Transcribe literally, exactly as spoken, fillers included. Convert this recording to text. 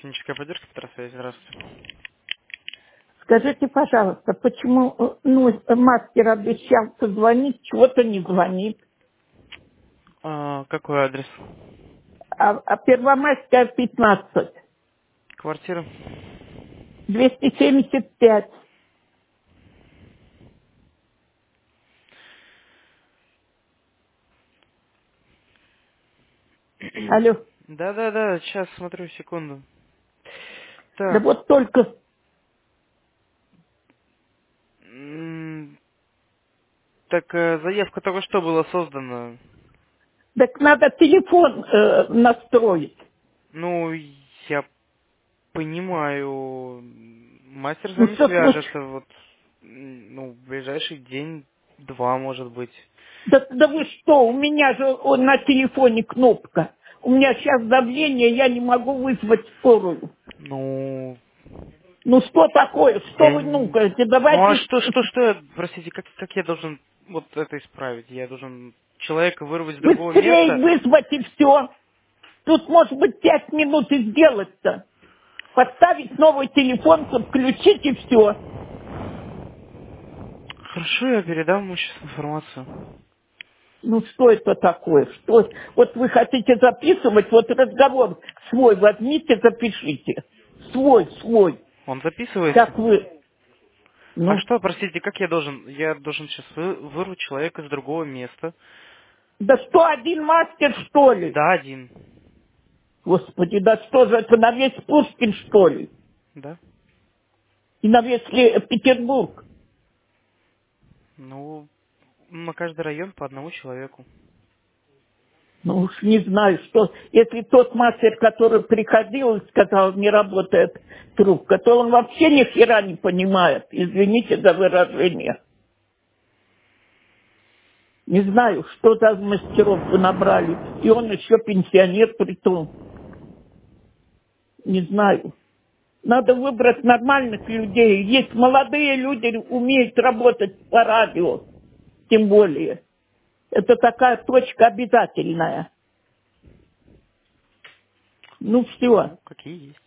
Техническая поддержка, Петра связи, здравствуйте. Скажите, пожалуйста, почему э, ну, мастер обещал позвонить, чего-то не звонит, А, какой адрес? а, а Первомайская пятнадцать, Квартира? двести семьдесят пять. Алло, Да-да-да, сейчас смотрю, секунду. да Так, вот только, м, так э, заявка только что была создана. так надо телефон э, настроить. Ну, я понимаю, мастер с Ну вами что свяжется случилось? вот, м, ну, в ближайший день-два, может быть. Да, да вы что, у меня же о, на телефоне кнопка. У меня сейчас давление, я не могу вызвать скорую. Ну, Ну что такое? Что я... вы н- нукаете? Ну, а Давайте что, что, что, я- простите, как, как я должен вот это исправить? Я должен человека вырвать с другого быстрее места? вызвать и все. Тут может быть пять минут и сделать-то. Поставить новый телефон, подключить и все. Хорошо, я передам ему сейчас информацию. Ну что это такое? Что? Вот вы хотите записывать, вот разговор свой возьмите, запишите. Свой, свой. Он записывается? Как вы. А Ну, что, простите, как я должен? Я должен сейчас вы, вырвать человека с другого места. да что, один мастер, что ли? Да, один. Господи, да что же это, на весь Пушкин, что ли? Да? И на весь Ле- Петербург? Ну, на каждый район по одному человеку. Ну уж не знаю, что, если тот мастер, который приходил и сказал, не работает трубка, то он вообще ни хера не понимает, извините за выражение. Не знаю, что за мастеров вы набрали, и он еще пенсионер при том, не знаю. Надо выбрать нормальных людей, есть молодые люди, умеют работать по радио, тем более. Это такая точка обязательная. Ну все. Ну, какие есть.